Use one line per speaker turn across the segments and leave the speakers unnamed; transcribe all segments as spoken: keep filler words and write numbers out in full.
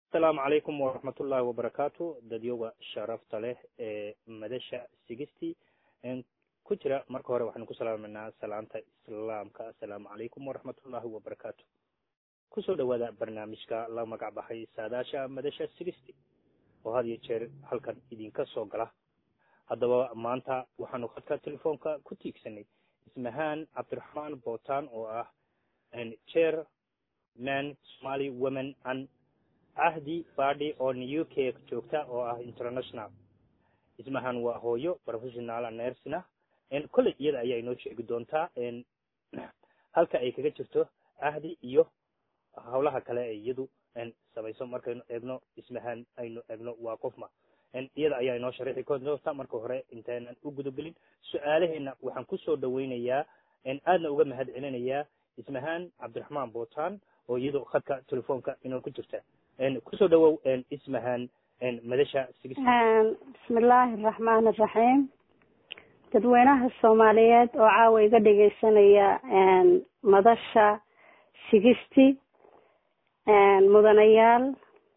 السلام عليكم ورحمة الله وبركاته داديوغا شرفت له مدشة سيجستي ان كجرة مركو هوري وحنكو سلام منا سلامتا اسلامك السلام عليكم ورحمة الله وبركاته كسو دوادا برنامجكا لا مقع بحي ساداشا مدشة سيجستي وهذا يتشير حلقا إدين كسو قلا هذا مانتا وحنو خدكا تليفونكا كتيك سني اسمهان عبد الرحمن بوتان واه ان تشير men Somali women and ahdi party on U K joogta oo ah international ismahan waa hooyo professional nursina in kulli iyada ayaa inoo sheegi doontaa in halka ay kaga jirto ahdi iyo hawlaha kale ee iyadu in sabayso markaynu eegno ismahan aynu eegno waa qofma in iyada ayaa inoo sharaxi doonta marka hore intaan u gudubin su'aalaheena waxaan ku soo dhaweynayaa in aadna uga mahad celinayaa ismahan Cabdiraxmaan Bootaan oo iyadu khadka telefoonka inoo ku jirta ان كسو دو ان اسمهان ان مدشة
سيجستي بسم الله الرحمن الرحيم تدوينها الصوماليات وعاوي قد يسنيا ان مدشة سيجستي ان مدنيال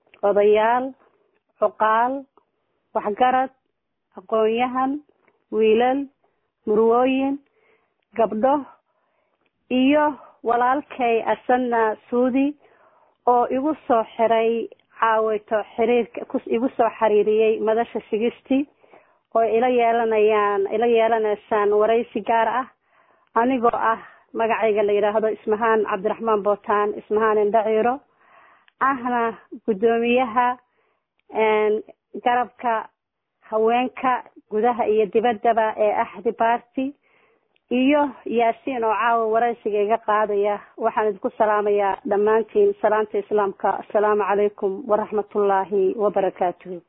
قضيال عقال وحقرت أقويهن ويلل مروين قبضه إيوه walaalkay asana suudi oo igu soo xiray caawito xiriirka igu soo xiriiriyay madasha sigisti oo ila yeelanayaan ila yeelanaysan waraysi gaar ah anigoo ah magacayga la yiraahdo ismahan Cabdiraxmaan Bootaan ismahan indhaciiro ahna gudoomiyaha een garabka haweenka gudaha iyo dibaddaba ee ahdi party iyo yaasiin oo caawa waraysiga iga qaadaya waxaan idinku salaamayaa dhammaantiin salaanta islaamka assalaamu calaykum waraxmatullaahi wabarakaatuhu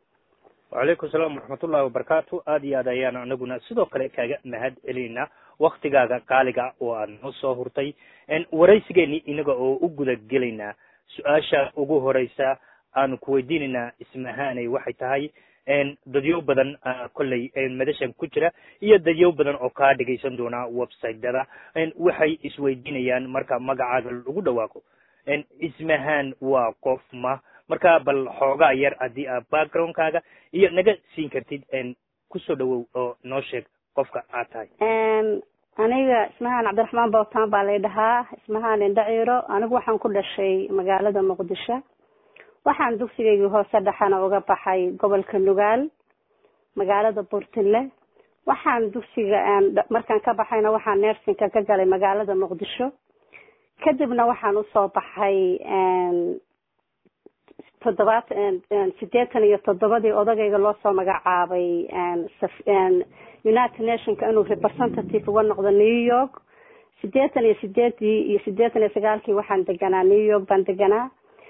وعليكم السلام ورحمة الله وبركاته آدي آديانا أنقنا سيدو قلي كاقا مهد إلينا وقتقاقا قالقا وأن نصو هرتي إن وريسيقيني إنقا أو أقودا قلينا سؤاشا أقوه ريسا أنو كويديننا اسمهاني وحيتهاي ان dadyo badan kulay in madashan ku jira iyo dadyo badan oo ka dhageysan doona website-dada in waxay isweydiinayaan marka magacaaga lagu dhawaaqo in ismahan waa qof ma marka bal xooga yar hadii aad background-kaaga iyo naga siin kartid in ku soo dhawow oo noo sheeg qofka aad tahay
een aniga ismahan Cabdiraxmaan Bootaan baa la dhahaa ismahan indhaciiro anigu waxaan ku dhashay magaalada Muqdisho waxaan dugsigayga hoose dhaxana uga baxay gobolka Nugaal magaalada Buurtile waxaan dugsiga markaan ka baxayna waxaan nursing ka galay magaalada Muqdisho kadibna waxaan u soo baxay een toddobaad een sideetan iyo toddobadii odagayga loo soo magacaabay een United Nations ka inuu representative uga noqdo New York sideetan iyo sideedii iyo sideetan iyo sagaalkii waxaan deganaa New York baan deganaa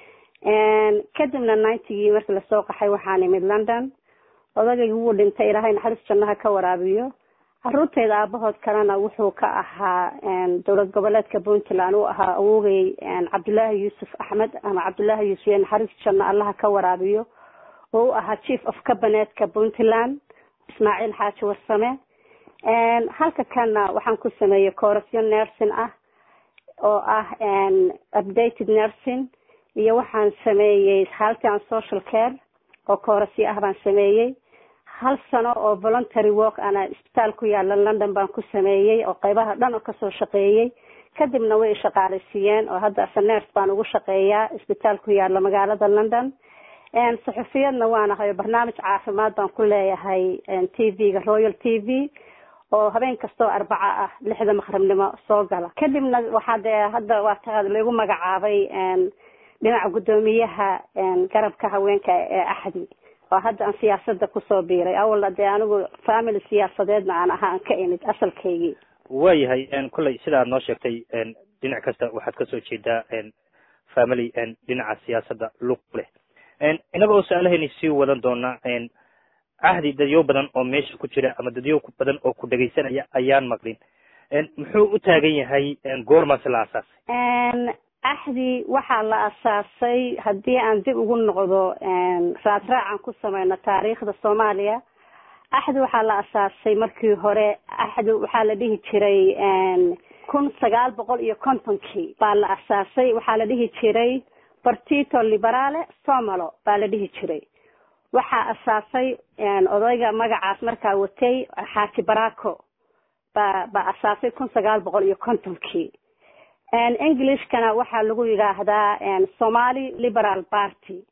een kadibna ninety markii la soo qaxay waxaan imid London odagaygu wuu dhintay ilaahay naxariis jannaha ka waraabiyo carruurtayda aabahood kalena wuxuu ka ahaa een dowlad goboleedka Puntland uu ahaa awogay een Cabdullaahi Yuusuf Axmed ama Cabdullaahi Yuusuf naxariis janna Allah ka waraabiyo oo ahaa chief of cabinet-ka Puntland Ismaaciil Xaaji Warsame een halka kana waxaan ku sameeyay course nursing ah oo ah een updated nursing iyo waxaan sameeyay health and social care oo course ah baan sameeyay hal sano oo voluntary work ana isbitaal ku yaala London baan ku sameeyay oo qaybaha dhan ka soo shaqeeyay kadibna way shaqaaleysiiyeen oo hadda nurse baan ugu shaqeeyaa isbitaal ku yaala magaalada London een saxafiyadna waan ahay barnaamij caafimaad baan ku leeyahay T V-ga Royal T V oo habeen kasto arbaca ah lixda maqribnimo soo gala kadibna waxa hadda waa taad lagu magacaabay een dhinaca gudoomiyaha een garabka haweenka ee ahdi oo hadda aan siyaasadda ku soo biiray awalna de anigu family siyaasadeedna aan ahaan ka imid asalkeygii
waayahay een kulay sidaa noo sheegtay een dhinac kasta waxaad ka soo jeedaa een family een dhinaca siyaasadda lug leh een inagoo su'aalaheeni sii wadan doona een ahdi dadyo badan oo meesha ku jira ama dadyo badan oo ku dhageysanaya ayaan maqlin een muxuu u taagan yahay een goormaas la asaasay
een ahdi waxaa la asaasay haddii aan dib ugu noqdo een raad raacan ku sameeyno taariikhda Soomaaliya ahdi waxaa la asaasay markii hore ahdi waxaa la dhihi jiray een kun sagaal boqol iyo kontonkii baa la asaasay waxaa la dhihi jiray Partito Liberale Somalo baa la dhihi jiray. waxaa asaasay odayga magacaas markaa watay Xaaji Barako ba ba asaasay kun sagaal boqol iyo kontonkii. and Englishkana waxaa lagu yiraahdaa Somali Liberal Party.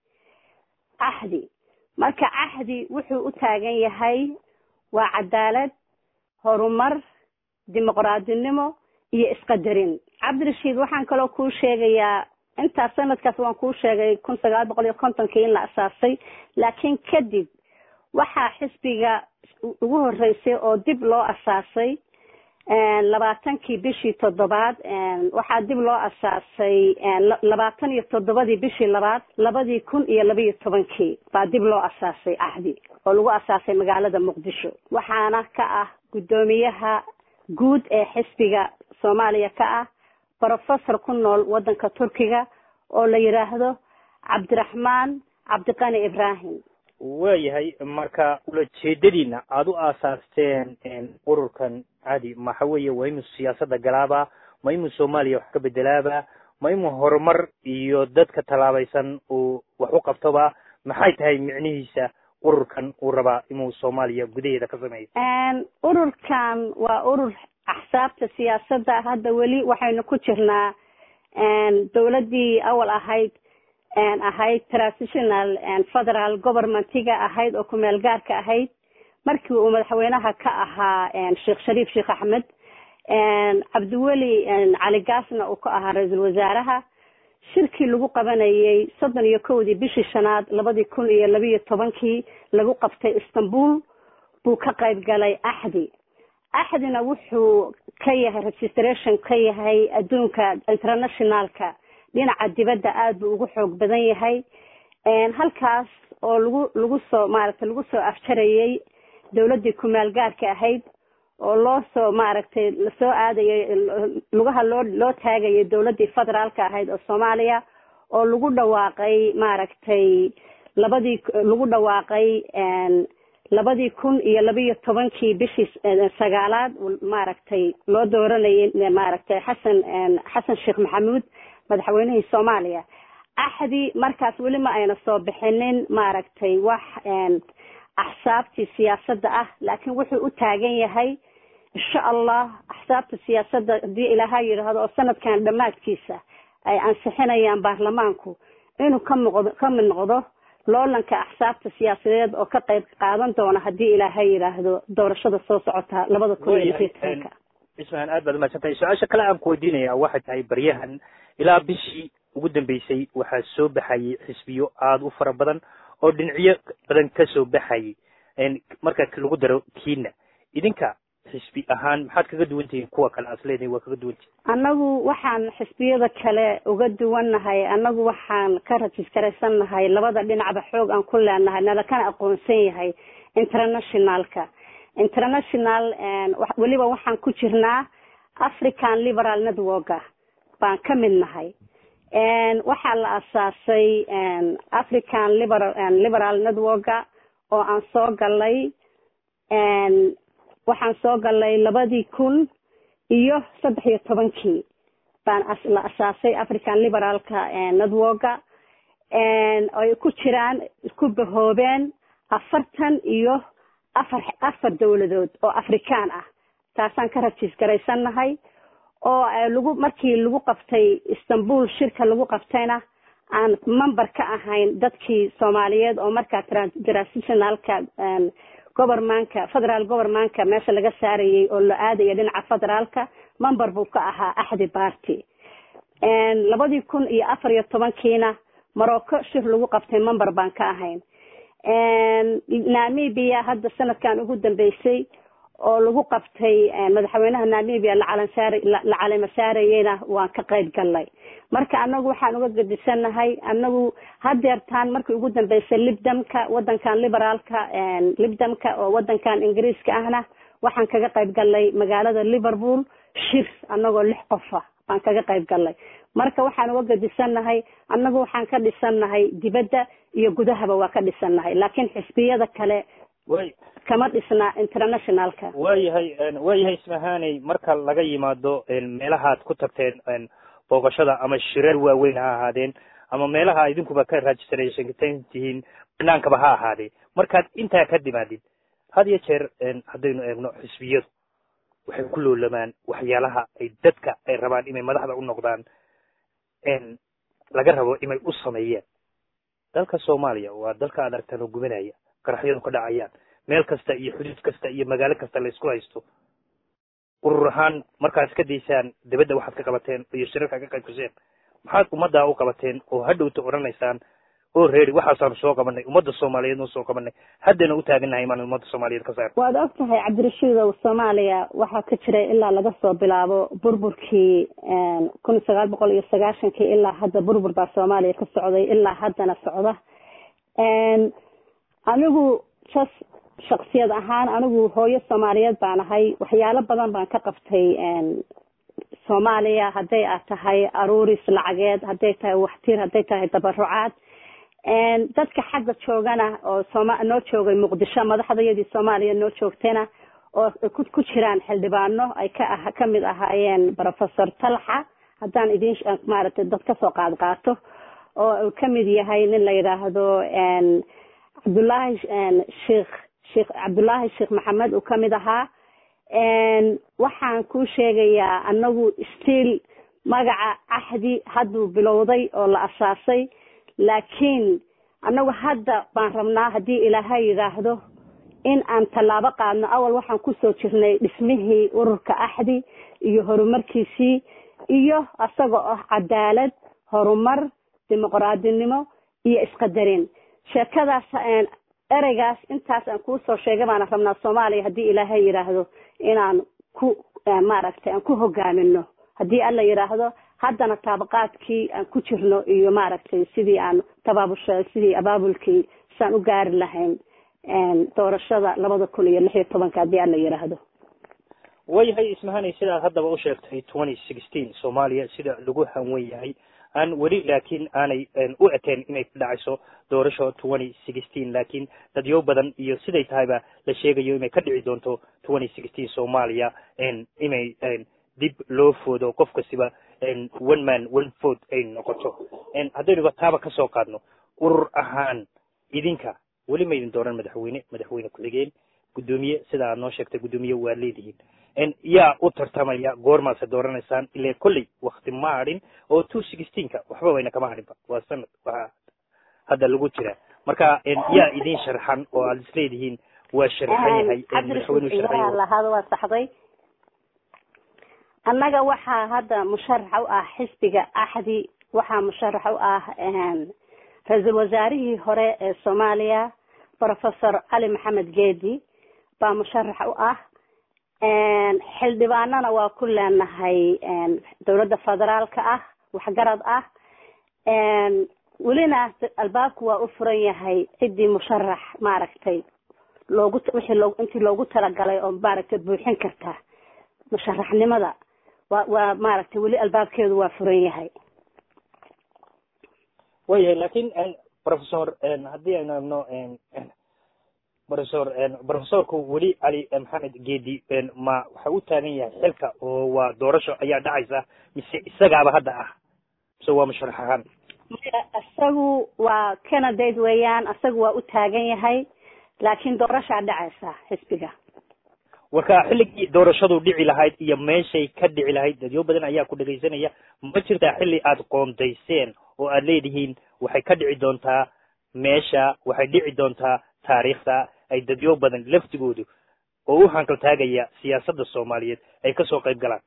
ahdi marka ahdi wuxuu u taagan yahay waa cadaalad, horumar, dimuqraadinimo iyo isqadarin. Cabdirashiid waxaan kaloo ku sheegayaa inta sanadkaas waan ku sheegay kun sagaal boqol iyo kontonkii in la asaasay, laakiin kadib waxaa xisbiga ugu horeysay oo dib loo asaasay labaatankii bishii toddobaad. waxaa dib loo asaasay labaatan iyo toddobadii bishii labaad labadii kun iyo laba iyo tobankii baa dib loo asaasay ahdi oo lagu asaasay magaalada Muqdisho. waxaana ka ah gudoomiyaha guud ee xisbiga Soomaaliya ka ah professor ku nool wadanka Turkiga oo la yiraahdo Cabdiraxmaan Cabdiqani Ibrahim.
waayahay marka ula jeedadiina aad u aasaasteen ururkan caadi waxa weeye waa inuu siyaasadda galaaba, ma inuu Soomaaliya wax ka bedelaaba, ma inuu horumar iyo dadka talaabaysan uu wax u qabtoba, maxay tahay micnihiisa ururkan uu raba inuu Soomaaliya gudaheeda ka sameeyo?
een ururkan waa urur axsaabta siyaasadda. hadda weli waxaynu ku jirnaa een dawladii awal ahayd een ahayd transitional and federal governmentiga ahayd oo ku meel gaarka ahayd markii uu madaxweynaha ka ahaa een Sheekh Shariif Sheekh Axmed, een Cabdiweli een Cali Gaasna uu ka ahaa ra'iisul wasaaraha. shirkii lagu qabanayay soddon iyo kowdii bishii shanaad labadii kun iyo laba iyo tobankii lagu qabtay Istanbul buu ka qayb galay ahdi. ahdina wuxuu ka yahay registration ka yahay adduunka internationalka dhinaca dibadda aad buu ugu xoog badan yahay. een halkaas oo lagu lagu soo maaragtay lagu soo afjarayay dawladii ku meel gaarka ahayd oo loo soo maaragtay la soo aadayay lugaha loo loo taagayay dawladii federaalka ahayd oo Soomaaliya oo lagu dhawaaqay maaragtay labadii lagu dhawaaqay een labadii kun iyo laba iyo tobankii bishii sagaalaad maaragtay loo dooranayay maaragtay Xasan Xasan Sheekh Maxamuud madaxweynihii Soomaaliya. ahdi markaas weli ma ayna soo bixinin maaragtay wax een axsaabtii siyaasadda ah, laakiin wuxuu u taagan yahay insha Allah axsaabta siyaasadda hadii Ilaahay yiraahdo oo sanadkan dhamaadkiisa ay ansixinayaan baarlamaanku inuu ka muuqdo ka mid noqdo loolanka axsaabta siyaasadeed oo ka qayb qaadan doona hadii Ilaahay yiraahdo doorashada soo socota labada kun iyo tobanka.
ismaan aad baad mahadsantahay. su-aasha kale aan ku weydiinaya waxay tahay baryahan ilaa bishii ugu dambeysay waxaa soo baxayay xisbiyo aad u fara badan oo dhinacyo badan ka soo baxayay. marka lagu daro kiina idinka xisbi ahaan maxaad kaga duwan tihiin kuwa kale asleeday waa kaga duwan tihiin?
annagu waxaan xisbiyada kale uga duwannahay annagu waxaan ka rajistaraysannahay labada dhinacba xoog aan ku leenahay nala kana aqoonsan yahay internationalka. international weliba waxaan ku jirnaa African Liberal Network baan ka mid nahay. waxaa la asaasay African Liberal Liberal Network oo aan soo galay waxaan soo galay labadii kun iyo saddex iyo tobankii baan la asaasay African Liberalka Network oo ku jiraan ku bahoobeen afartan iyo afar afar dawladood oo Afrikaan ah. taasaan ka rajistaraysannahay oo lagu markii lagu qabtay Istanbul shirka lagu qabtayna aan member ka ahayn dadkii Soomaaliyeed oo markaa transitionalka governmentka federal governmentka meesha laga saarayay oo la aadayay dhinaca federaalka member buu ka ahaa ahdi party. een labadii kun iyo afar iyo tobankiina Morocco shir lagu qabtay member baan ka ahayn. een Namibia hadda sanadkan ugu dambeysay oo lagu qabtay madaxweynaha Namibia la calan saaray la calama saarayna waan ka qayb galay. marka anagu waxaan uga gadisanahay anagu hadeertaan markii ugu dambeysay libdamka wadankan liberaalka een libdamka oo wadankan Ingiriiska ahna waxaan kaga qayb galay magaalada Liverpool shir anagoo lix qof ah baan kaga qayb galay. marka waxaan uga gadisanahay anagu waxaan ka dhisanahay dibadda iyo gudahaba waa ka dhisanahay laakiin xisbiyada kale way kama dhisna internationalka.
waayahay waayahay ismahaanay marka laga yimaado meelaha aad ku tagteen booqashada ama shirar waaweyn ha ahaadeen ama meelaha idinkuba ka registration tihiin banaankaba ha ahaadee markaad intaa ka dimaadid had iyo jeer haddaynu eegno xisbiyadu waxay ku loolamaan waxyaalaha ay dadka ay rabaan inay madaxda u noqdaan laga rabo inay u sameeyeen dalka soomaaliya waa dalka aad aragtaan oo gubanaya qaraxyadu ka dhacayaan meel kasta iyo xuduud kasta iyo magaalo kasta la isku haysto urur ahaan markaad iska daysaan dibadda waxaad ka qabateen iyo shirarka ka qayb gasheen maxaad ummaddaa u qabateen oo hadhowta odhanaysaan oo reeri waxaasaanu soo qabanay ummadda soomaaliyeed noo soo qabanay haddayna u taagannahay imaan ummadda soomaaliyeed ka saar
waad og tahay cabdirashiidow soomaaliya waxaa ka jiray ilaa laga soo bilaabo burburkii kun iyo sagaal boqol iyo sagaashankii ilaa hadda burbur baa soomaaliya ka socday ilaa haddana socda anigu jas shaksiyad ahaan anigu hooyo soomaaliyeed baan ahay waxyaalo badan baan ka qabtay soomaaliya hadday aad tahay aruuris lacageed hadday tahay waxtir hadday tahay tabarucaad dadka xagga joogana oo sooma noo joogay muqdisho madaxdayadii soomaaliya noo joogtayna oo ku jiraan xildhibaano ay ka ah kamid ahaayeen professor talxa haddaan idin maaragtay dad kasoo qaad qaato oo uu kamid yahay nin la yidhaahdo cabdullaahi sheekh sheekh cabdullaahi sheekh maxamed uu kamid ahaa waxaan kuu sheegayaa anagu stiil magaca cahdi hadduu bilowday oo la asaasay laakiin anagu hadda baan rabnaa haddii ilaahay yidhaahdo in aan tallaabo qaadno awal waxaan kusoo jirnay dhismihii ururka axdi iyo horumarkiisii iyo asagoo ah cadaalad horumar dimuqraadinimo iyo isqadarin sheekadaas ereygaas intaas aan kuusoo sheegay baana rabnaa soomaaliya haddii ilaahay yidhaahdo inaan ku maaragtay aan ku hogaamino haddii alla yidhaahdo haddana taabaqaadkii aan ku jirno iyo maaragtay sidii aan tabaabusha sidii abaabulkii saan u gaari lahayn doorashada labada kun iyo lix iyo tobanka haddii alla yidhaahdo
wayahay ismahanay sidaad haddaba u sheegtay twenty sixteen soomaaliya sida lagu hanwen yahay aan weli laakiin aanay u ekeen inay ku dhacayso doorasho twenty sixteen laakiin dadyo badan iyo siday tahayba la sheegayo inay ka dhici doonto twenty sixteen soomaaliya inay dib loo foodo qof kastiba one man one vote ay noqoto haddaynuba taaba kasoo qaadno urur ahaan idinka weli ma idin dooran madaxweyne madaxweyne ku-xigeen guddoomiye sida aad noo sheegtay guddoomiye waa leedihiin yaa u tartamaya goormaase dooranaysaan ilaa kolley wakti ma hadhin oo two sixteenka waxba wayna kama hadhinba waa sanad waxaa hadda lagu jira marka yaa idin sharxan oo aad isleedihiin waa sharxan yahay madaxweyne
sharxan waa saxday annaga waxaa hadda musharax u ah xisbiga axdi waxaa musharax u ah ra-iisul wasaarihii hore ee soomaaliya professor cali maxamed geedi baa musharax u ah xildhibaanana waa ku leenahay dowladda federaalka ah waxgarad ah welina albaabku waa u furan yahay ciddii musharax maaragtay loogu wixii loo intii loogu talagalay oo maaragtay buuxin karta musharaxnimada waa waa maaragtay weli albaabkeedu waa furan yahay
wayahay laakiin professor haddii aynu eegno professor professorku weli cali maxamed geedi ma waxa u taagan yahay xilka oo waa doorasho ayaa dhacaysa mise isagaaba hadda ah mise waa musharax ahaan
isagu waa candidate weeyaan isagu waa u taagan yahay laakiin doorashaa dhacaysa xisbiga
warka xilligii doorashadu dhici lahayd iyo meeshay ka dhici lahayd dadyo badan ayaa ku dhagaysanaya ma jirtaa xilli aad qoondayseen oo aad leedihiin waxay ka dhici doontaa meesha waxay dhici doontaa taariikhda ay dadyo badan laftigoodu oo u hankal taagaya siyaasadda soomaaliyeed ay kasoo qayb galaan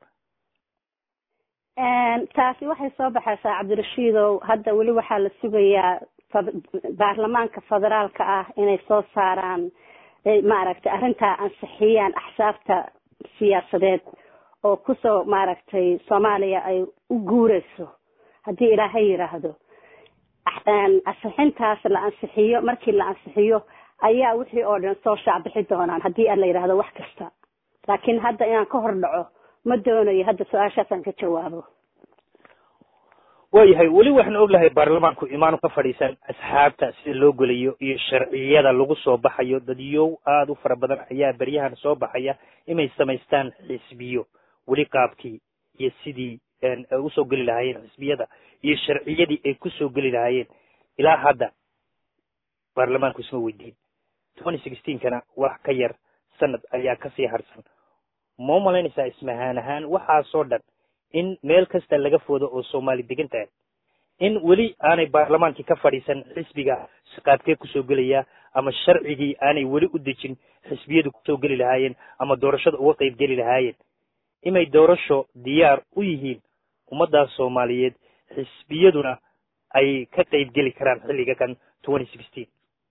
taasi waxay soo baxaysaa cabdirashiidow hadda weli waxaa la sugayaa baarlamaanka federaalka ah inay soo saaraan maaragtay arrintaa ansixiyaan axsaabta siyaasadeed oo kusoo maaragtay soomaaliya ay u guureyso haddii ilaahay yidhaahdo ansixintaas la ansixiyo markii la ansixiyo ayaa wixii oo dhan soo shaacbixi doonaan haddii aan la yidhaahdo wax kasta laakiin hadda inaan ka hor dhaco ma doonayo hadda su-aashaasaan ka jawaabo
waayahay weli waxaan oglahay baarlamaanku imaanu ka fadhiisan asxaabta sida loo gelayo iyo sharciyada lagu soo baxayo dadyow aada u fara badan ayaa beryahan soo baxaya inay samaystaan xisbiyo weli qaabkii iyo sidii usoo geli lahaayeen xisbiyada iyo sharciyadii ay kusoo geli lahaayeen ilaa hadda baarlamaanku isma weydiin twenty sixteen kana wax ka yar sanad ayaa kasii harsan ma malaynaysaa ismahaan ahaan waxaasoo dhan in meel kasta laga foodo oo soomaali degan tahay in weli aanay baarlamaankii ka fadhiisan xisbiga qaabkee kusoo gelaya ama sharcigii aanay weli u dejin xisbiyadu kusoo geli lahaayeen ama doorashada uga qayb geli lahaayeen inay doorasho diyaar u yihiin ummaddaas soomaaliyeed xisbiyaduna ay ka qayb geli karaan xilliga kan twenty sixteen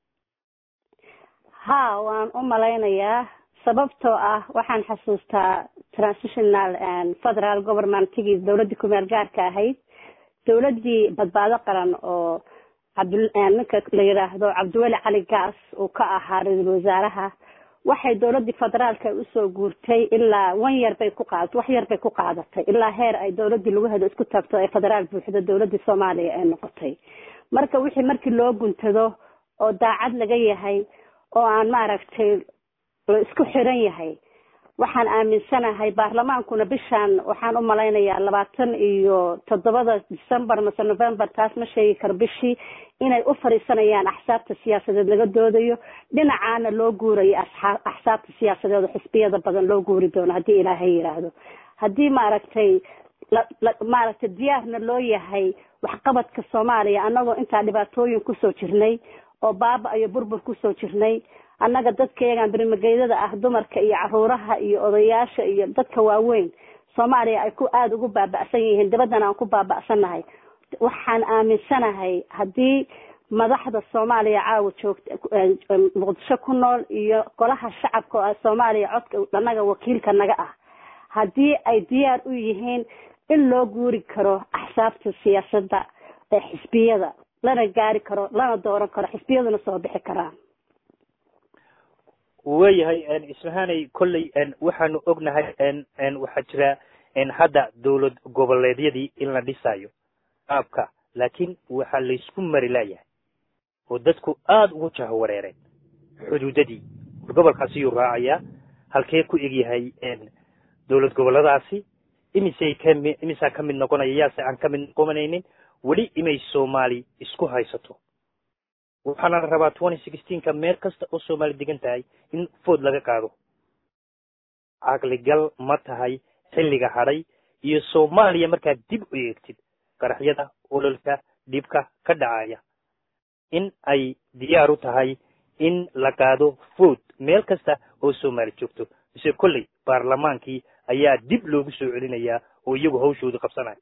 ha waan u malaynayaa sababtoo ah waxaan xasuustaa transitional and federal governmentigii dawladdii kumeel gaarka ahayd dawladdii badbaado qaran oo cabdul ninka la yidhaahdo cabdiweli cali gaas uu ka ahaa ra-iisul wasaaraha waxay dawladdii federaalka usoo guurtay ilaa wan yar bay ku qaadatay wax yar bay ku qaadatay ilaa heer ay dawladdii lagu hedo isku taagto ee federaal buuxda dawladdii soomaaliya ay noqotay marka wixii markii loo guntado oo daacad laga yahay oo aan maaragtay la isku xiran yahay waxaan aaminsanahay baarlamaankuna bishaan waxaan u malaynayaa labaatan iyo toddobada december mase november taas ma sheegi karo bishii inay u fadhiisanayaan axsaabta siyaasadeed laga doodayo dhinacaana loo guurayo axsaabta siyaasadeed oo xisbiyada badan loo guuri doono haddii ilaahay yidhaahdo haddii maaragtay maaragtay diyaarna loo yahay waxqabadka soomaaliya annagoo intaa dhibaatooyin kusoo jirnay oo baaba iyo burbur kusoo jirnay annaga dadka iyagaan berimageydada ah dumarka iyo caruuraha iyo odayaasha iyo dadka waaweyn soomaaliya ay ku aada ugu baaba'san yihiin dibaddana aan ku baaba'sannahay waxaan aaminsanahay haddii madaxda soomaaliya caawa joogta muqdisho ku nool iyo golaha shacabka oo soomaaliya codka annaga wakiilka naga ah haddii ay diyaar u yihiin in loo guuri karo axsaabta siyaasadda ee xisbiyada lana gaari karo lana dooran karo xisbiyaduna soo bixi karaan
waayahay ismahanay kolley waxaanu ognahay waxaa jira hadda dawlad goboleedyadii in la dhisayo qaabka laakiin waxaa laysku mari laayahay oo dadku aada ugu jaho wareereen xuduudadii gobolkaasi yuu raacayaa halkee ku egyahay dawlad goboladaasi imisay kami imisaa ka mid noqonaya yaase aan ka mid noqonaynin weli inay soomaali isku haysato waxaana la rabaa twenty sixteenka meel kasta oo soomaali degan tahay in food laga qaado caqligal ma tahay xilliga hadhay iyo soomaaliya markaad dib u eegtid qaraxyada ololka dhibka ka dhacaya in ay diyaar u tahay in la qaado food meel kasta oo soomaali joogto mise kolley baarlamaankii ayaa dib loogu soo celinayaa oo iyagu hawshooda qabsanaya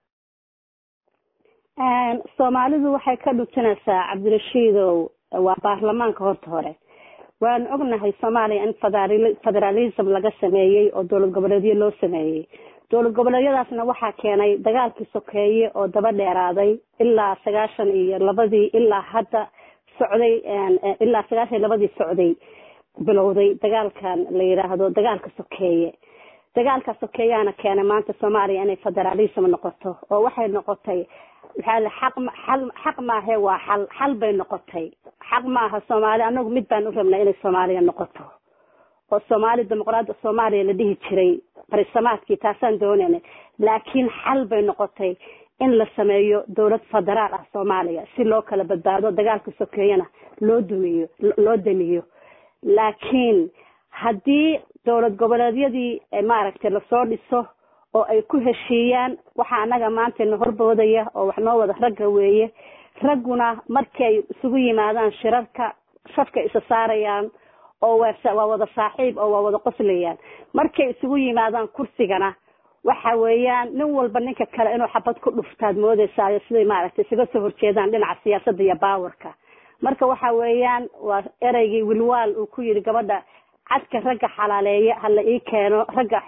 soomaalidu waxay ka dhutinaysaa cabdirashiidow waa baarlamaanka horta hore waan ognahay soomaaliya in federalism laga sameeyey oo dowlad goboleedyo loo sameeyey dowlad goboleedyadaasna waxaa keenay dagaalkii sokeeye oo daba dheeraaday ilaa sagaashan iyo labadii ilaa hadda socday ilaa sagaashan iyo labadii socday bilowday dagaalkan la yidhaahdo dagaalka sokeeye dagaalka sokeeyaana keenay maanta soomaaliya inay federalism noqoto oo waxay noqotay waxaa xaq xal xaq maahe waa xal xal bay noqotay xaq maaha soomaali anagu mid baan u rabnaa inay soomaaliya noqoto oo soomaali dimuqraadda soomaaliya la dhihi jiray barisamaadkii taasaan doonaynay laakiin xal bay noqotay in la sameeyo dowlad federaal ah soomaaliya si loo kala badbaado dagaalka sokeeyana loo dumiyo loo damiyo laakiin haddii dowlad goboleedyadii maaragtay lasoo dhiso oo ay ku heshiiyaan waxa anaga maanta na horboodaya oo wax noo wada ragga weeye ragguna markii ay isugu yimaadaan shirarka shafka isa saarayaan oo waa wada saaxiib oo waa wada qoslayaan markay isugu yimaadaan kursigana waxa weeyaan nin walba ninka kale inuu xabad ku dhuftaad moodaysaa siday maaragtay isaga soo horjeedaan dhinaca siyaasadda iyo baawarka marka waxa weeyaan waa ereygii wilwaal uu ku yidhi gabadha cadka ragga xalaaleeya hala ii keeno ragga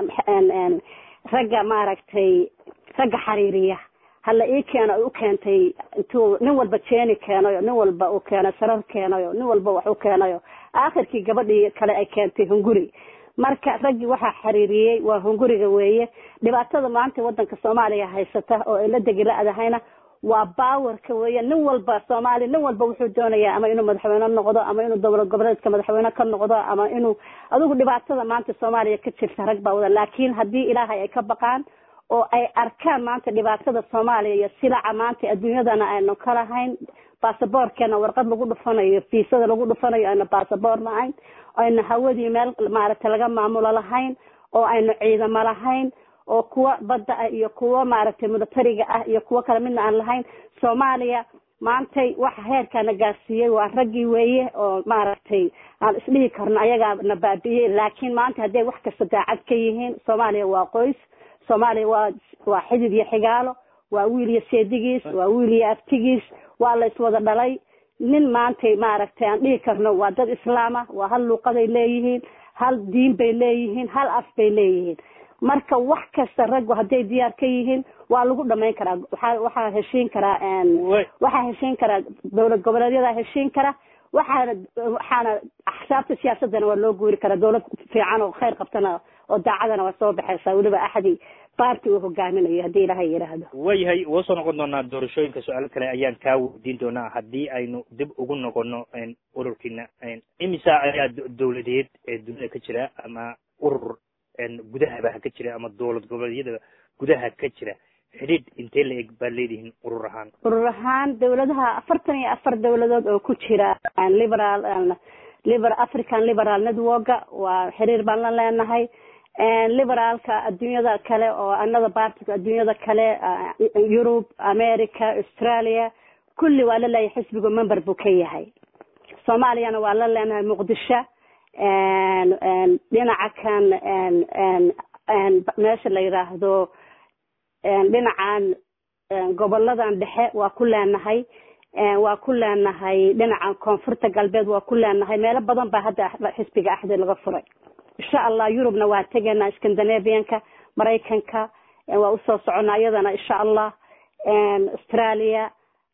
ragga maaragtay ragga xariiriya hala ii keeno ay u keentay intuu nin walba jeeni keenayo nin walba uu keeno sarar keenayo nin walba wax u keenayo aakhirkii gabadhii kale ay keentay hunguri marka raggii waxaa xariiriyey waa hunguriga weeye dhibaatada maanta wadanka soomaaliya haysata oo ay la degi la-dahayna waa baawarka weeye nin walba soomaali nin walba wuxuu doonayaa ama inuu madaxweyne noqdo ama inuu dowlad goboleedka madaxweyne ka noqdo ama inuu adigu dhibaatada maanta soomaaliya ka jirta rag baa wada laakiin haddii ilaahay ay ka baqaan oo ay arkaan maanta dhibaatada Soomaaliya iyo silaca maanta adduunyadana aynu ka lahayn baasaboorkeena warqad lagu dhufanayo fiisada lagu dhufanayo ayna baasaboor lahayn ayna hawadii meel maaragtay laga maamulo lahayn oo ayna ciidamo lahayn oo kuwa badda iyo kuwa maaragtay militariga ah iyo kuwa kale midna aan lahayn Soomaaliya maanta waxa heerkana gaarsiiyay waa ragii weeye oo maaragtay aan isdhihi karno ayaga nabaabiyay laakiin maanta haday wax kasta daacad ka yihiin Soomaaliya waa qoys Soomaaliya waa waa xidid iyo xigaalo waa wiil iyo seedigiis waa wiil iyo aftigiis waa la iswada dhalay nin maanta maaragtay aan dhihi karno waa dad islaama waa hal luqad ay leeyihiin hal diin bay leeyihiin hal af bay leeyihiin marka wax kasta rag haday diyaar ka yihiin waa lagu dhameyn karaa waxa waxa heshiin karaa een waxa heshiin karaa dawlad goboleedyada heshiin kara waxaana waxaana axsaabta siyaasadana waa loo guuri karaa dawlad fiican oo khayr qabtana oo daacadana waa soo baxaysaa waliba axadi baarti uu hogaaminayo hadii ilaahay yiraahdo
wayahay oo soo noqon doonaa doorashooyinka su'aal kale ayaan ka weydiin doonaa hadii aynu dib ugu noqono in ururkina in imisa ayaa dawladeed ee dunida ka jira ama urur in gudaha baa ka jira ama dawlad goboleedyada gudaha ka jira xidid intee la eg baa leedihiin urur ahaan
urur ahaan dawladaha afartan iyo afar dawladood oo ku jira liberal liberal African Liberal Network waa xiriir baan la leenahay liberalka adduunyada kale oo another party adduunyada kale Europe America Australia kulli waa la leeyahay xisbiga member buu ka yahay Soomaaliyana waa la leenahay Muqdisho and and dhinaca kan and and and meesha la yiraahdo and dhinacan goboladan dhexe waa ku leenahay waa ku leenahay dhinacan koonfurta galbeed waa ku leenahay meelo badan baa hadda xisbiga axdi laga furay insha Allah Yurubna waa tagayna Scandinavianka Mareykanka waa u soo soconaa iyadana insha Allah Australia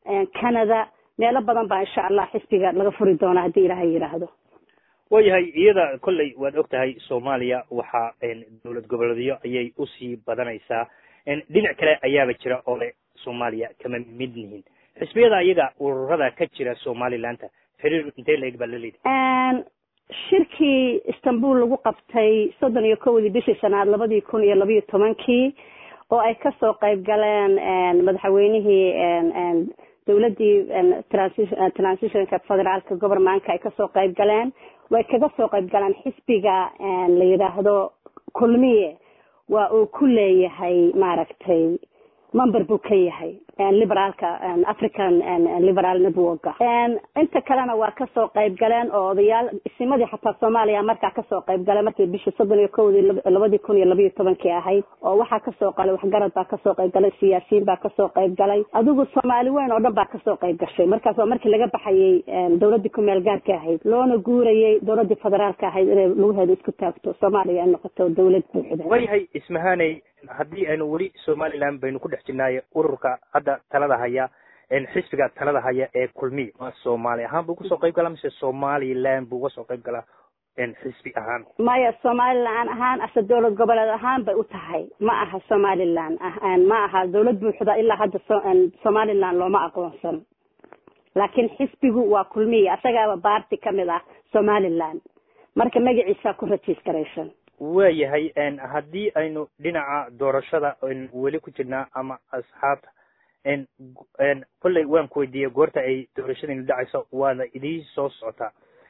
Canada meelo badan baa insha Allah xisbiga laga furi doona hadii Ilaahay yiraahdo
wayahay iyada kullay waad ogtahay Soomaaliya waxa dawlad goboleedyo ayay u sii badanaysaa dhinac kale ayaaba jira oo Soomaaliya kama mid yihiin xisbiyada ayaga ururada ka jira Somaliland xiriir intee la eegba leeyahay shirkii Istanbul lagu qabtay soddon iyo kow bishii sanaad labada kun iyo laba iyo tobankii oo ay ka soo qayb galeen madaxweynihii dawladii transitionka federaalka gobolka ay ka soo qayb galeen way kaga soo qayb galeen xisbiga la yiraahdo kulmiye waa uu ku leeyahay maaragtay member buu ka yahay liberalka African Liberal Network inta kalena waa ka soo qayb galeen oo odayaal isimadii xataa Soomaaliya markaa ka soo qayb galeen markii bishii soddon iyo kow labada kun iyo laba iyo tobankii ahayd oo waxa ka soo qalay wax garad baa ka soo qayb galay siyaasiyiin baa ka soo qayb galay adigu Soomaali weyn oo dhan baa ka soo qayb gashay markaas waa markii laga baxayay dawladda ku meel gaarka ahayd loona guurayay dawladda federaalka ahayd inay lagu heedo isku taagto Soomaaliya noqoto dawlad buuxda wayahay ismahanay hadii aynu wali Somaliland baynu ku dhex jirnaa ururka hadda talada haya in xisbiga talada haya ee kulmi waa Soomaali ahaan buu ku soo qayb galay mise Somaliland buu soo qayb galay in xisbi ahaan
maya Somaliland ahaan asa dawlad goboleed ahaan bay u tahay ma aha Somaliland ahaan ma aha dawlad buuxda ilaa hadda Somaliland looma aqoonsan laakiin xisbigu waa kulmi asaga baarti kamid ah Somaliland marka magaciisa ku registeration
wayahay in hadii aynu dhinaca doorashada in wali ku jirnaa ama asxaabta in in kullay waan ku weydiiyay goorta ay doorashadani dhacayso waana idin soo socota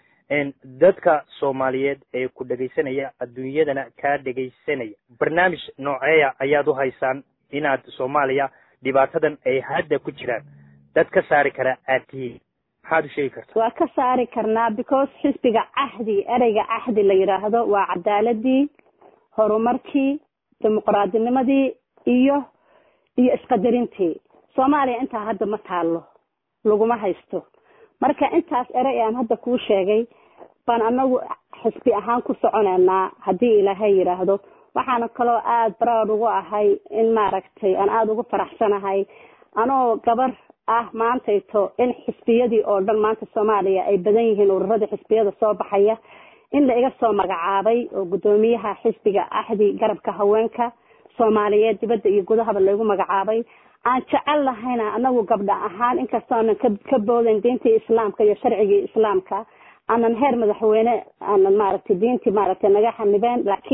in dadka Soomaaliyeed ee ku dhageysanaya adduunyadana ka dhageysanaya barnaamij nooceeya ayaad u haysaan inaad Soomaaliya dhibaatadan ay hadda ku jiraan dad ka saari kara aadii maxaad u sheegi kartaa
waa ka saari karnaa because xisbiga ahdi ereyga ahdi la yiraahdo waa cadaaladii horumarkii dimuqraadinimadii iyo iyo isqadarintii Soomaaliya inta hadda ma taalo laguma haysto marka intaas erey aan hadda ku sheegay baan anagu xisbi ahaan ku soconaynaa hadii Ilaahay yiraahdo waxaan kaloo aad proud ugu ahay in maaragtay aan aad ugu faraxsanahay anoo gabar ah maantayto in xisbiyadii oo dhan maanta Soomaaliya ay badan yihiin ururada xisbiyada soo baxaya in la iga soo magacaabay oo gudoomiyaha xisbiga ahdi garabka haweenka Soomaaliyeed dibadda iyo gudaha lagu magacaabay aan jecel lahayna anagu gabdha ahaan inkastoo aan ka boodan diinta islaamka iyo sharciga islaamka aanan heer madaxweyne aanan maaragtay diinta maaragtay naga xanibeen laakiin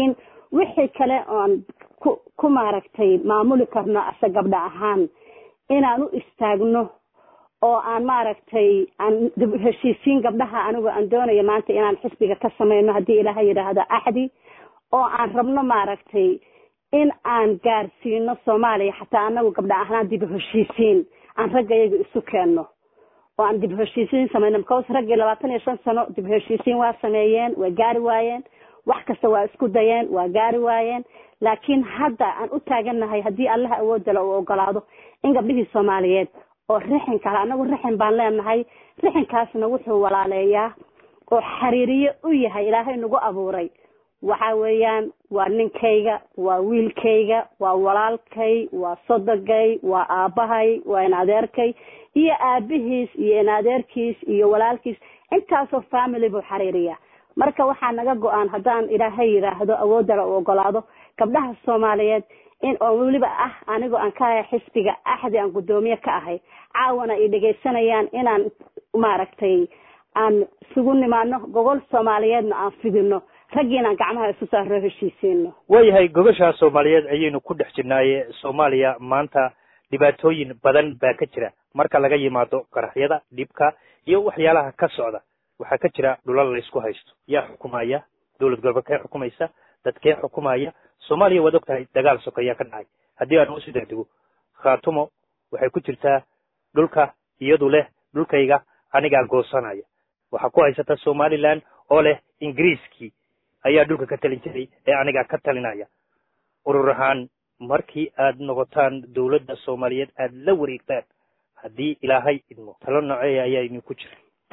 wixii kale oon ku ku maaragtay maamuli karno asa gabdha ahaan inaan u istaagno oo aan maaragtay aan heshiisiin gabdhaha anigu aan doonayo maanta inaan xisbiga ka samayno haddii ilaahay yidhaahdo axdi oo aan rabno maaragtay in aan gaarsiino soomaaliya xataa anagu gabdha ahaan dib heshiisiin aan raggayaga isu keenno oo aan dib heshiisiin samayno because raggii labaatan iyo shan sano dib heshiisiin waa sameeyeen waa gaari waayeen wax kasta waa isku dayeen waa gaari waayeen laakiin hadda aan u taagannahay haddii allaha awoodala uu ogolaado in gabdhihii soomaaliyeed oo rixinka anagu rixin baan leenahay rixinkaasna wuxuu walaaleeyaa oo xiriiriye u yahay ilaahay nagu abuuray waxa weeyaan waa ninkayga waa wiilkayga waa walaalkay waa sodogay waa aabahay waa in adeerkay iyo aabihiis iyo in adeerkiis iyo walaalkiis intaasoo family buu xiriiriya marka waxaa naga go-aan haddaan ilaahay yidhaahdo awoodala u ogolaado gabdhaha soomaaliyeed in oo weliba ah anigoo aan ka ahay xisbiga axdi aan guddoomiye ka ahay caawana ay dhegaysanayaan inaan maaragtay aan isugu nimaano gogol soomaaliyeedna aan fidino raggiinaan gacmaha isu saaroo heshiisiino
waayahay gogosha soomaaliyeed ayaynu ku dhex jirnaaye soomaaliya maanta dhibaatooyin badan baa ka jira marka laga yimaado qaraxyada dhibka iyo waxyaalaha ka socda waxaa ka jira dhulal laysku haysto yaa xukumaya dowlad gobolkee xukumaysa dadkee xukumaya soomaaliya waad og tahay dagaal sokeyaa ka dhacay haddii aan usi degdego khaatumo waxay ku jirtaa dhulka iyadu leh dhulkayga anigaa goosanaya waxaa ku haysata somaliland oo leh ingiriiskii ayaa dhulka ka talin jiray ee anigaa ka talinaya urur ahaan markii aad noqotaan dowladda soomaaliyeed aad la wareegtaan haddii ilaahay idmo talo noocee ayaa idinku jira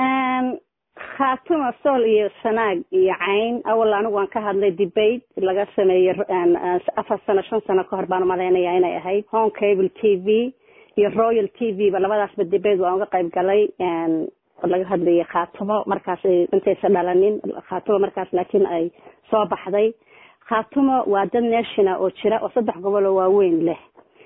khaatumo sool iyo sanaag iyo cayn awal anigu waan ka hadlay debate laga sameeyey afar sano shan sano ka hor baan umalaynaya inay ahayd home cable t v iyo royal t v ba labadaasba debate waan uga qayb galay laga hadlayay khaatumo markaas intaysa dhalanin khaatumo markaas laakiin ay soo baxday khaatumo waa dad national oo jira oo saddex gobol oo waaweyn leh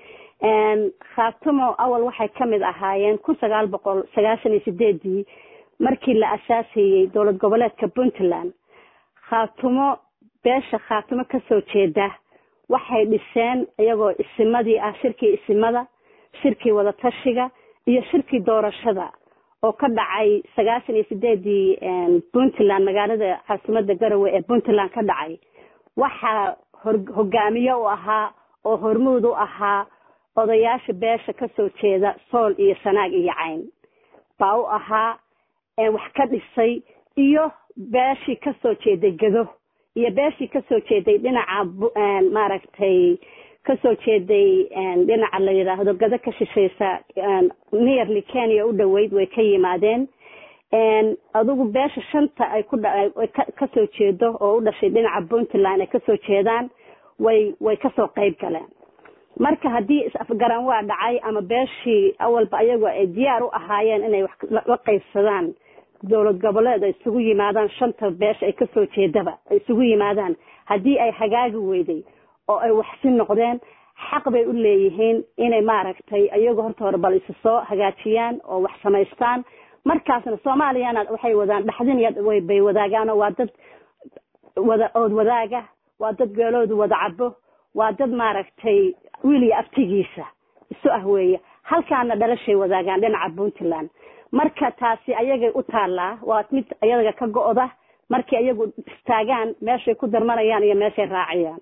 khaatumo awal waxay kamid ahaayeen kun sagaal boqol sagaashan iyo sideedii markii la asaasayey dowlad goboleedka puntland khaatumo beesha khaatumo kasoo jeeda waxay dhiseen iyagoo isimadii ah shirkii isimada shirkii wadatashiga iyo shirkii doorashada oo ka dhacay sagaashan iyo sideedii puntland magaalada caasimada garowe ee puntland ka dhacay waxaa hogaamiye u ahaa oo hormuud u ahaa odayaasha beesha kasoo jeeda sool iyo sanaag iyo cayn baa u ahaa wax ka dhisay iyo beeshii kasoo jeeday gado iyo beeshii kasoo jeeday dhinaca maaragtay kasoo jeeday dhinaca la yidhaahdo gado ka shishaysa nearly kenya u dhaweyd way ka yimaadeen adigu beesha shanta ay ku kasoo jeedo oo u dhashay dhinaca puntland ay kasoo jeedaan way way kasoo qayb galeen marka haddii is-afgaran waa dhacay ama beeshii awalba ayagoo ay diyaar u ahaayeen inay wax la qaybsadaan dowlad goboleed ay isugu yimaadaan shanta beesha ay kasoo jeedaba ay isugu yimaadaan haddii ay hagaagi weyday oo ay waxsi noqdeen xaq bay u leeyihiin inay maaragtay ayagoo horta hore bal isu soo hagaajiyaan oo wax samaystaan markaasna soomaaliyana waxay wadaan dhaxdin bay wadaagaano waa dad wada ood wadaaga waa dad geeloodu wada cabo waa dad maaragtay wiil iyo aftigiisa isu ah weeye halkaana dhalashay wadaagaan dhinaca puntland marka taasi ayagay u taallaa waa mid ayaga ka go-da markii ayagu istaagaan meeshay ku darmanayaan iyo meeshay raacayaan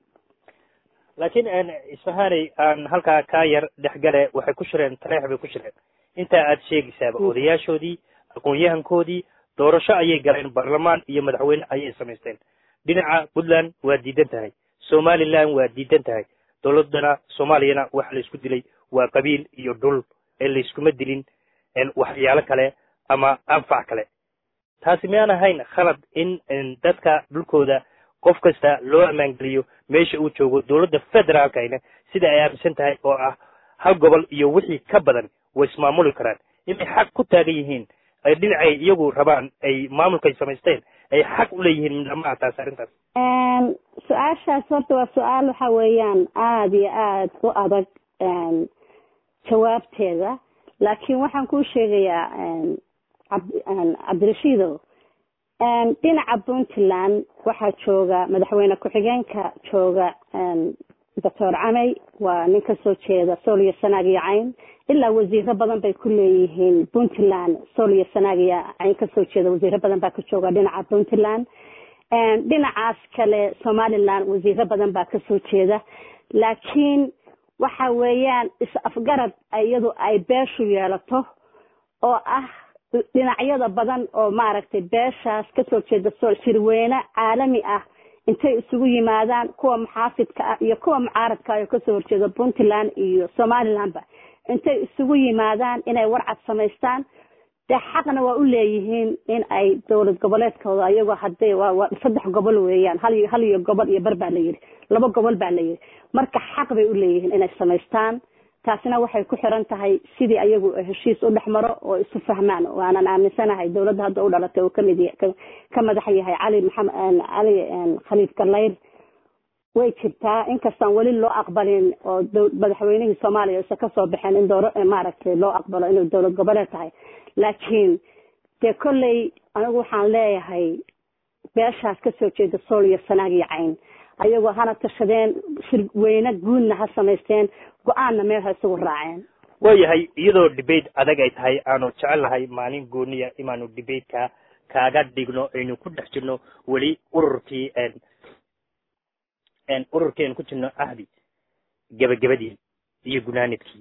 laakiin isfahanay aan halkaa kaa yar dhexgale waxay ku shireen tareex bay ku shireen intaa aad sheegaysaaba odayaashoodii aqoon-yahankoodii doorasho ayay galeen baarlamaan iyo madaxweyne ayay samaysteen dhinaca puntland waa diidan tahay somaliland waa diidan tahay dowladana soomaaliyana waxa la isku dilay waa qabiil iyo dhul ee layskuma dilin waxyaalo kale ama anfac kale taasi miyaan ahayn khalad in dadka dhulkooda qof kasta loo ammaangeliyo meesha uu joogo dowladda federaalkayna sida ay aaminsan tahay oo ah hal gobol iyo wixii ka badan way ismaamuli karaan inay xaq ku taagan yihiin ay dhinacay iyagu rabaan ay maamulkay samaysteen ay xaq u leeyihiin midhamaha taas arrintaas
su-aashaas horta waa su-aal waxa weeyaan aada iyo aada u adag jawaabteeda laakiin waxaan kuu sheegayaa cabdirashiidow dhinaca puntland waxaa jooga madaxweyne ku-xigeenka jooga doctor camey waa nin kasoo jeeda sool iyo sanaag iyo cayn ilaa wasiiro badan bay ku leeyihiin puntland sool iyo sanaag iyo cayn kasoo jeeda wasiiro badan baa ka jooga dhinaca puntland dhinacaas kale somaliland wasiiro badan baa kasoo jeeda laakiin waxa weeyaan is-afgarad iyadu ay beeshu yeelato oo ah dhinacyada badan oo maaragtay beeshaas kasoo jeeda sool shirweyne caalami ah intay isugu yimaadaan kuwa muxaafidka ah iyo kuwa mucaaradka ah oo kasoo horjeeda puntland iyo somalilandba intay isugu yimaadaan inay warcad samaystaan dee xaqna waa u leeyihiin in ay dowlad goboleedkooda ayagoo hadee waa saddex gobol weeyaan hal hal iyo gobol iyo bar baa la yidhi laba gobol baa la yidhi marka xaq bay u leeyihiin inay samaystaan taasina waxay ku xiran tahay sidii ayagu heshiis u dhex maro oo isu fahmaan waanan aaminsanahay dowladda hadda u dhalatay oo kamid ka madax yahay cali maxamed cali khaliif galayr way jirtaa inkastaan weli loo aqbalin oo madaxweynihii soomaaliya isa kasoo baxeen in dooro maaragtay loo aqbalo inuu dowlad goboleed tahay laakiin dee kolley anigu waxaan leeyahay beeshaas kasoo jeeda sool iyo sanaag iyo cayn ayagoo hana tashadeen shirweyne guudna ha samaysteen go-aanna meel ha isugu raaceen
waayahay iyadoo debate adag ay tahay aanu jecelnahay maalin gooniya inaanu debateka kaaga dhigno aynu ku dhex jirno weli ururkii ururkii aynu ku jirno ahdi gebagabadii iyo gunaanidkii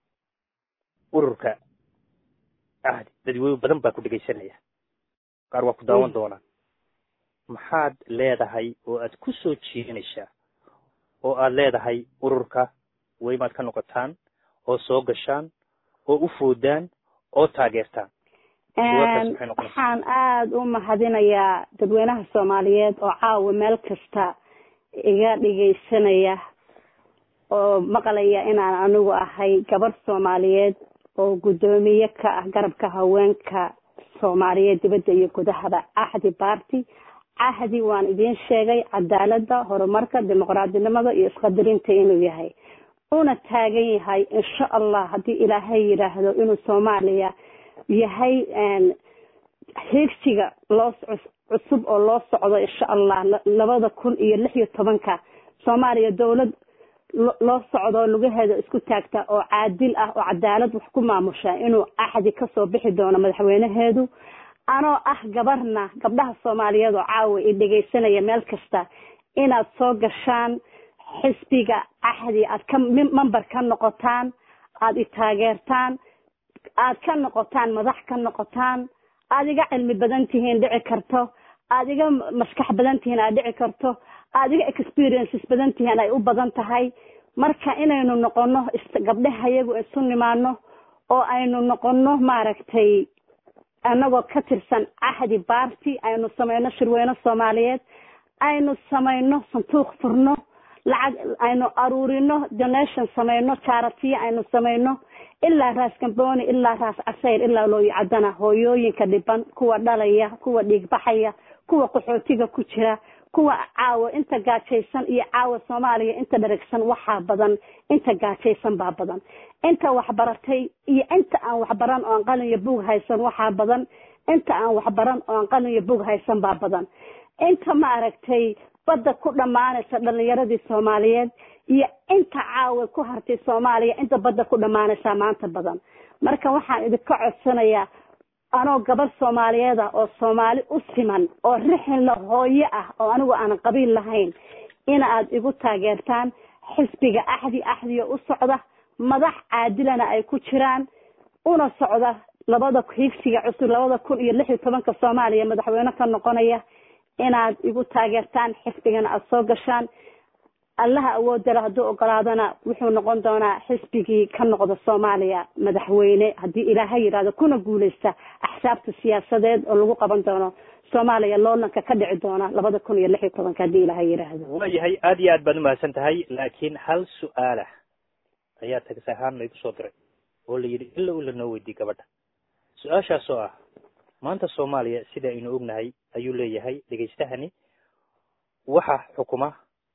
ururka ahdi dadweyne badan baa ku dhegaysanaya qaar waa ku daawan doonaa maxaad leedahay oo aad ku soo jiidanaysaa oo aad leedahay ururka weymaad ka noqotaan oo soo gashaan oo u foodaan oo taageertaan
waxaan aada u mahadinayaa dadweynaha soomaaliyeed oo caawa meel kasta iga dhegaysanaya oo maqlaya inaan anigu ahay gabar soomaaliyeed oo guddoomiye ka ah garabka haweenka soomaaliyeed dibadda iyo gudahaba ahdi party ahdi waan idiin sheegay cadaaladda horumarka dimuqraadinimada iyo isqadarinta inuu yahay una taagan yahay insha allah haddii ilaahay yidhaahdo inuu soomaaliya yahay heegsiga loo cusub oo loo socdo insha allah labada kun iyo lix iyo tobanka soomaaliya dowlad loo socdo lugaheeda isku taagta oo caadil ah oo cadaalad wax ku maamusha inuu ahdi kasoo bixi doono madaxweynaheedu anoo ah gabarna gabdhaha soomaaliyeed oo caawa i dhegaysanaya meel kasta inaad soo gashaan xisbiga ahdi aad ka member ka noqotaan aad i taageertaan aad ka noqotaan madax ka noqotaan aad iga cilmi badan tihiin dhici karto aad iga maskax badan tihiin aad dhici karto aad iga experiences badan tihiin ay u badan tahay marka inaynu noqono gabdhaha iyagu isu nimaano oo aynu noqono maaragtay anagoo ka tirsan ahdi party aynu samayno shirweyne soomaaliyeed aynu samayno sanduuq furno lacag aynu aruurino donation samayno charity aynu samayno ilaa raas gambooni ilaa raas casayr ilaa loo yacdana hooyooyinka dhiban kuwa dhalaya kuwa dhiigbaxaya kuwa qaxootiga ku jira kuwa caawa inta gaajaysan iyo caawa soomaaliya inta dharagsan waxaa badan inta gaajaysan baa badan inta waxbaratay iyo inta aan waxbaran oo aan qalin iyo buug haysan waxaa badan inta aan waxbaran oo aan qalin iyo buug haysan baa badan inta maaragtay badda ku dhamaanaysa dhalinyaradii soomaaliyeed iyo inta caawa ku hartay soomaaliya inta badda ku dhamaanaysa maanta badan marka waxaan idinka codsanayaa anoo gabar soomaaliyeed ah oo soomaali u siman oo rixin la hooyo ah oo anigu aan qabiil lahayn in aad igu taageertaan xisbiga ahdi ahdi oo u socda madax caadilana ay ku jiraan una socda labada higsiga cusub labada kun iyo lix iyo tobanka soomaaliya madaxweyne ka noqonaya inaad igu taageertaan xisbigana aad soo gashaan allaha awoodala hadduu ogolaadana wuxuu noqon doonaa xisbigii ka noqda soomaaliya madaxweyne haddii ilaahay yidhaahdo kuna guuleysta axsaabta siyaasadeed oo lagu qaban doono soomaaliya loolanka ka dhici doona labada kun iyo lix iyo tobanka haddii ilaahay yidhaahdo
waayahay aada iyo aad baad umahadsan tahay laakiin hal su-aalah ayaa tagas ahaan laygu soo diray oo la yidhi ila ula noo weydiye gabadha su-aashaas oo ah maanta soomaaliya sida aynu ognahay ayuu leeyahay dhegaystahani waxa xukuma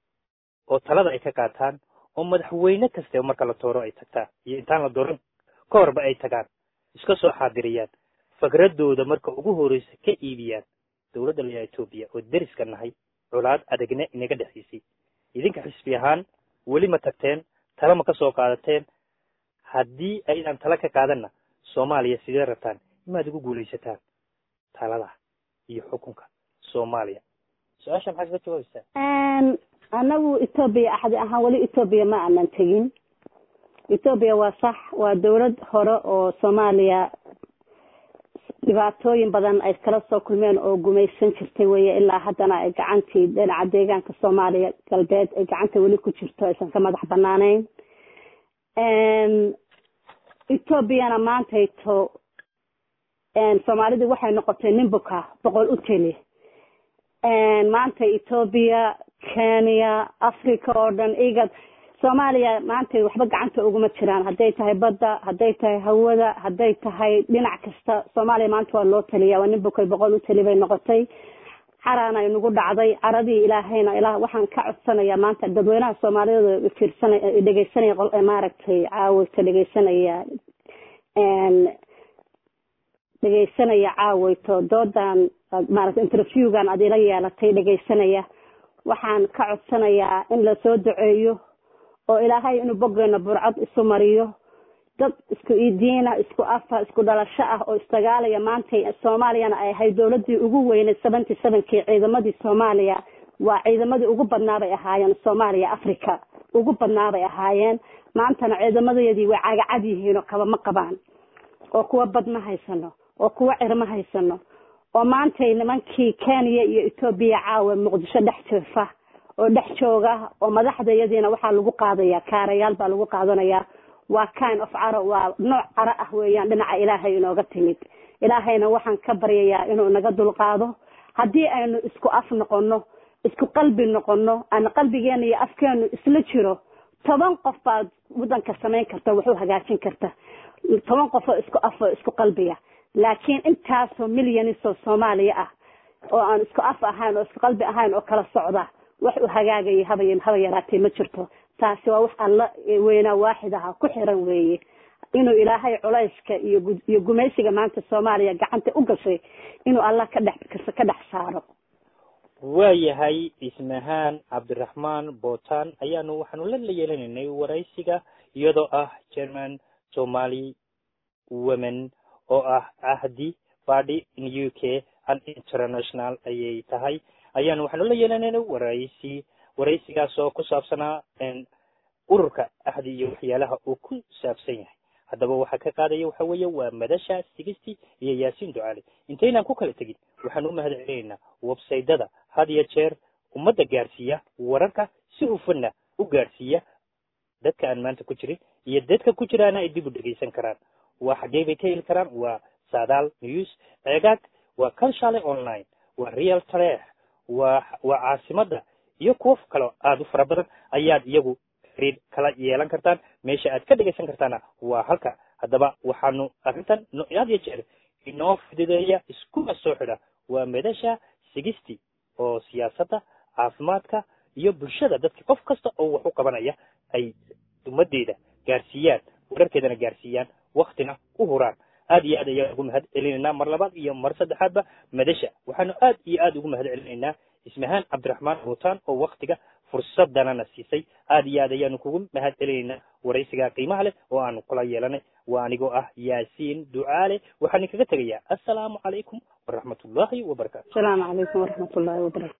oo talada ay ka qaataan oo madaxweyne kasta marka la tooro ay tagtaan iyo intaan la dooran ka horba ay tagaan iska soo xaadiriyaan fakradooda marka ugu horeysa ka iibiyaan dowladda la Ethiopia oo deriska nahay culaad adagna inaga dhaxisay idinka xisbi ahaan wali ma tagteen tala ma ka soo qaadateen haddii aydan tala ka qaadanna Soomaaliya sidee rabtaan imaad ugu guulaysataan talada iyo xukunka Soomaaliya su'aasha maxay ka jawaabtaa
een anagu Ethiopia ahadi ahaan wali Ethiopia ma aanan tagin Ethiopia waa sax waa dawlad hore oo Soomaaliya dhibaatooyin badan ay kala soo kulmeen oo gumaysan jirtay weeye ilaa haddana ay gacantii dhinaca deegaanka Soomaaliya galbeed ay gacanta wali ku jirto aysan ka madax banaanayn een Ethiopia maanta ito een Soomaalidu waxay noqotay nin buka boqol u tali een maanta Ethiopia Kenya Africa oo dhan iga Soomaaliya maanta waxba gacanta ugu ma jiraan haday tahay badda haday tahay hawada haday tahay dhinac kasta Soomaaliya maanta waa loo taliyaa waa nin bukay boqol u tali bay noqotay xaraana ay nagu dhacday caradii ilaahayna ilaah waxaan ka codsanayaa maanta dadweynaha Soomaaliyeed fiirsanay dhageysanay qol maaragtay caawinta dhageysanaya een dhageysanaya caawinta doodan maaragtay interviewgan adila yeelatay dhageysanaya waxaan ka codsanayaa in la soo duceeyo oo ilaahay inuu bogeena burcad isu mariyo dad isku iidiina isku afa isku dhalasho ah oo istagaalaya maanta Soomaaliyana ay ahay dawladii ugu weynay seventy-seven kii ciidamadii Soomaaliya waa ciidamadii ugu badnaabay ahaayeen Soomaaliya Afrika ugu badnaabay ahaayeen maantana ciidamadeedii way cagacad yihiin oo kaba ma qabaan oo kuwa bad ma haysano oo kuwa cir ma haysano oo maanta nimankii Kenya iyo Ethiopia caawa Muqdisho dhex joofa oo dhex jooga oo madaxdeedina waxa lagu qaadaya kaarayaal baa lagu qaadanayaa waa kind of ara waa nooc ara ah weeyaan dhinaca Ilaahay inooga timid Ilaahayna waxaan ka baryayaa inuu naga dulqaado hadii aynu isku af noqono isku qalbi noqono aan qalbigeena iyo afkeenu isla jiro toban qof baad wadanka sameyn karta wuxuu hagaajin karta toban qof oo isku af isku qalbiya laakiin intaas oo milyan oo Soomaaliya ah oo aan isku af ahaan oo isku qalbi ahaan oo kala socda wax u hagaagay habayeen haba yaraatay ma jirto taasi waa wax alla weena waaxidaha ku xiran weeye inuu Ilaahay culayska iyo iyo gumaysiga maanta Soomaaliya gacanta u gashay inuu alla ka dhex ka dhex saaro
waayahay ismahaan Cabdiraxmaan Bootaan ayaanu waxaanu la yeelanaynay waraysiga iyadoo ah Chairman Somali Women oo ah ahdi party in U K and international ayay tahay ayaanu waxaanu la yeelanaynay waraysi waraysigaas oo ku saabsanaa in ururka ahdi iyo waxyaalaha uu ku saabsan yahay haddaba waxa ka qaadaya waxa weeye waa madasha sixty iyo Yaasiin Ducaale intayna ku kala tagin waxaanu mahadcelinaynaa website-dada had iyo jeer ummadda gaarsiiya wararka si hufan u gaarsiiya dadka aan maanta ku jirin iyo dadka ku jiraana ay dib u dhageysan karaan waa xagee bay ka heli karaan waa Saadaal News eegag waa Kalshale Online waa Real Taleex waa waa caasimada iyo kuwa kale aad u fara badan ayaad iyagu reed kala yeelan kartaan meesha aad ka dhageysan kartaana waa halka haddaba waxaanu arrintan aad iyo jeer inoo fideeya isku soo xidha waa madasha sixty oo siyaasadda caafimaadka iyo bulshada dadka qof kasta oo wax u qabanaya ay ummadeeda gaarsiiyaan wararkeedana gaarsiiyaan waqtina u huraan aad iyo aad ayaan ugu mahad celinaynaa mar labaad iyo mar saddexaadba madasha waxaanu aad iyo aad ugu mahad celinaynaa ismahaan Cabdiraxmaan Bootaan oo waqtiga fursadana siisay aad iyo aad ayaanu kugu mahad celinaynaa waraysiga qiimaha leh oo aanu kula yeelanay waa anigoo ah Yaasiin Ducaale waxaan kaga tagayaa assalaamu calaykum waraxmatullaahi wabarakaatuh
assalaamu calaykum waraxmatullaahi wabarakaatuh